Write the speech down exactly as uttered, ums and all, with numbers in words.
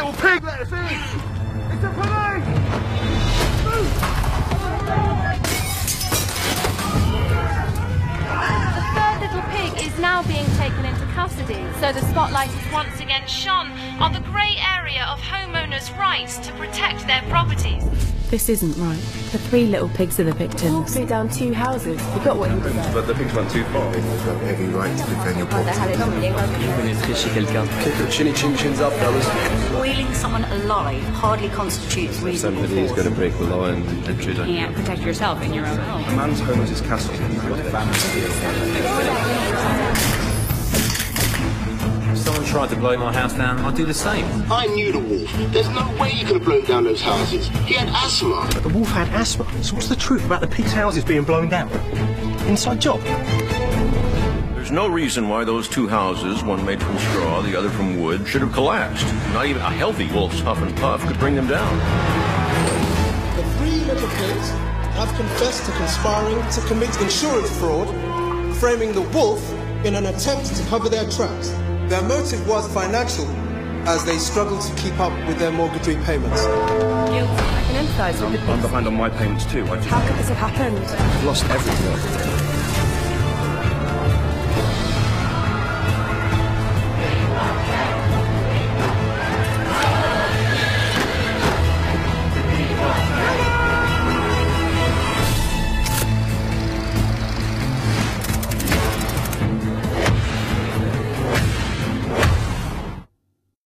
little pig, let us in! It's a police! Move! The third little pig is now being taken into custody, so the spotlight is once again shone on the grey area of homeowners' rights to protect their properties. This isn't right. The three little pigs are the victims. Threw down two houses. You got what you deserve. But the pigs went too far. You have every right to defend your property. Kick the chinny chin chins up, fellas. Boiling someone alive hardly constitutes reasonable Somebody is going to break the law and intrude on you. You can't protect yourself in your own home. A man's home is his castle. If someone tried to blow my house down, I'd do the same. I knew the wolf. There's no way you could have blown down those houses. He had asthma. But the wolf had asthma. So what's the truth about the pigs' houses being blown down? Inside job. There's no reason why those two houses, one made from straw, the other from wood, should have collapsed. Not even a healthy wolf's huff and puff could bring them down. The three little pigs have confessed to conspiring to commit insurance fraud, framing the wolf in an attempt to cover their tracks. Their motive was financial, as they struggled to keep up with their mortgage repayments. Guilty. I can empathise with the pigs. I'm behind on my payments too. I just... How could this have happened? I've lost everything.